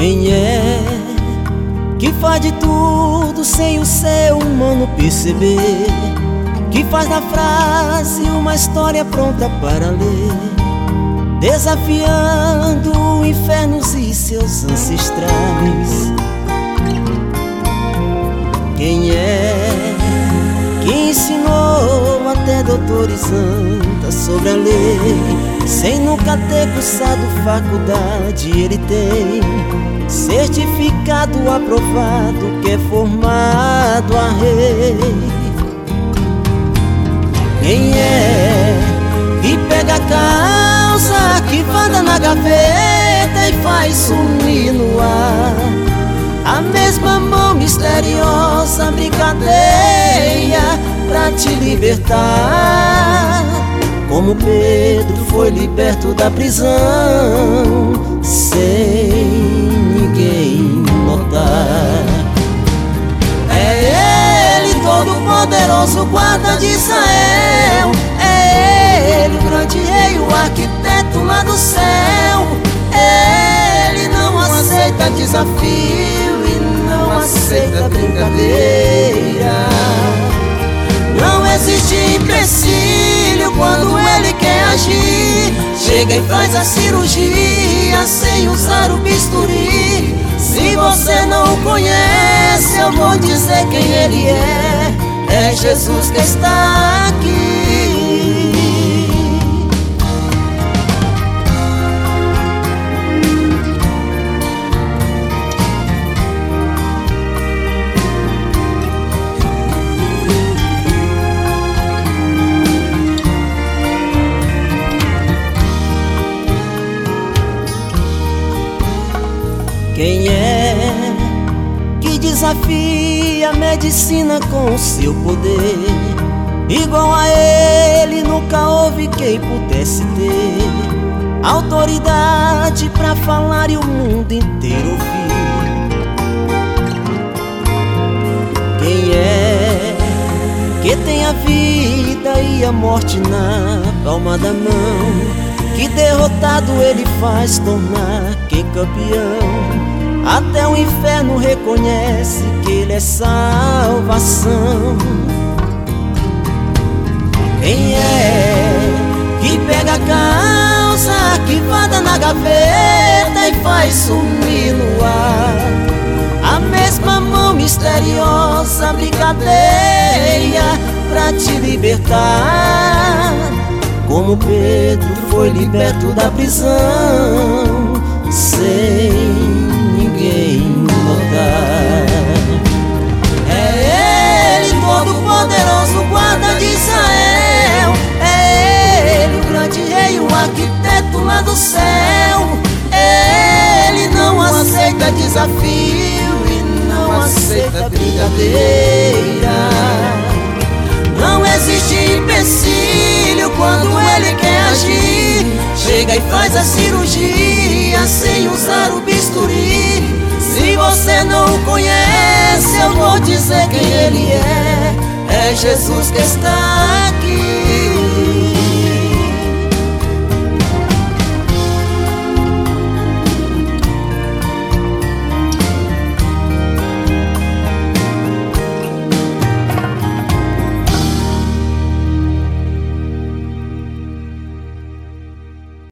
Quem é que faz de tudo sem o ser humano perceber? Que faz da frase uma história pronta para ler, desafiando infernos e seus ancestrais. Quem é que ensinou até doutores antas sobre a lei? Sem nunca ter cursado faculdade, ele tem certificado aprovado que é formado a rei. Quem é que pega a causa que guarda na gaveta e faz sumir no ar? A mesma mão misteriosa brincadeira pra te libertar. Como Pedro foi liberto da prisão sem ninguém notar. É Ele todo poderoso, guarda de Israel. É Ele o grande rei, o arquiteto lá do céu. Ele não aceita desafio e não aceita brincadeira. Não existe empecilho quando Ele quer agir. Chega e faz a cirurgia sem usar o bisturi. Se você não o conhece, eu vou dizer quem Ele é. É Jesus que está aqui. Quem é que desafia a medicina com o seu poder? Igual a Ele nunca houve quem pudesse ter autoridade pra falar e o mundo inteiro ouvir. Quem é que tem a vida e a morte na palma da mão? Que derrotado Ele faz tornar quem campeão. Até o inferno reconhece que Ele é salvação. Quem é que pega a causa que guarda na gaveta e faz sumir no ar? A mesma mão misteriosa brincadeira pra te libertar. Como Pedro foi liberto da prisão sem ninguém notar. É Ele todo poderoso, guarda de Israel. É Ele o grande rei, o arquiteto lá do céu. Ele não aceita desafio e não aceita brincadeira. Não existe empecilho quando Ele quer agir. Chega e faz a cirurgia sem usar o bisturi. Se você não o conhece, eu vou dizer quem Ele é. É Jesus que está aqui.